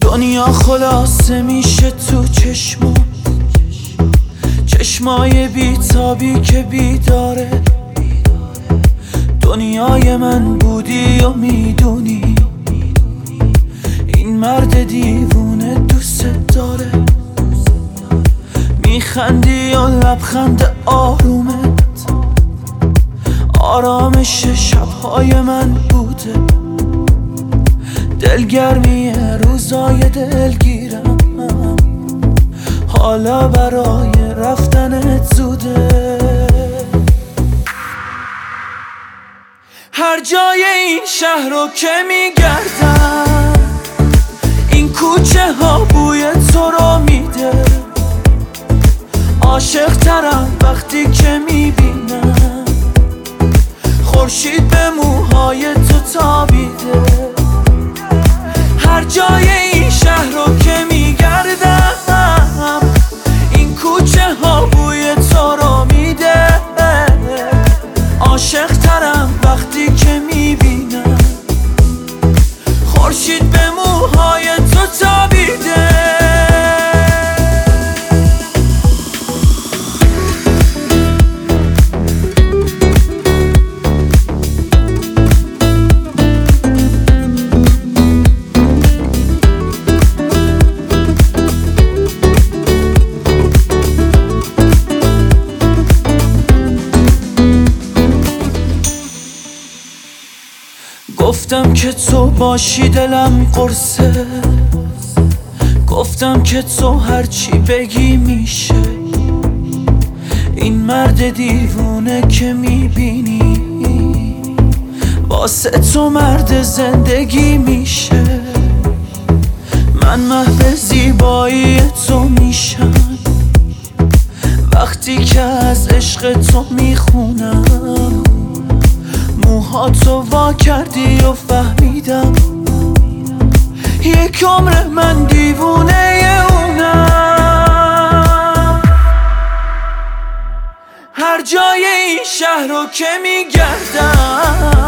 دنیا خلاصه میشه تو چشمای بیتابی که بیداره. دنیای من بودی و میدونی این مرد دیوونه دوست داره. میخندی و لبخند آرومت آرامش شبهای من بوده. دلگرمی روزای دلگیرم حالا برای رفتنت زوده. هر جای این شهر رو که میگردم این کوچه ها بوی تو رو میده. عاشق ترم وقتی که میبینم خورشید به موهای تو تابیده. هر جای این شهر رو که میگردم این کوچه ها بوی تو رو میده. عاشق ترم وقتی که میبینم خورشید به موهای تو تابیده. گفتم که تو باشی دلم قرصه. گفتم که تو هرچی بگی میشه. این مرد دیوونه که میبینی واسه تو مرد زندگی میشه. من محو زیبایی تو میشم وقتی که از عشق تو میخونم. موهاتو وا کردی و فهمیدم یک عمر من دیوونه اونم. هر جای این شهر رو که میگردم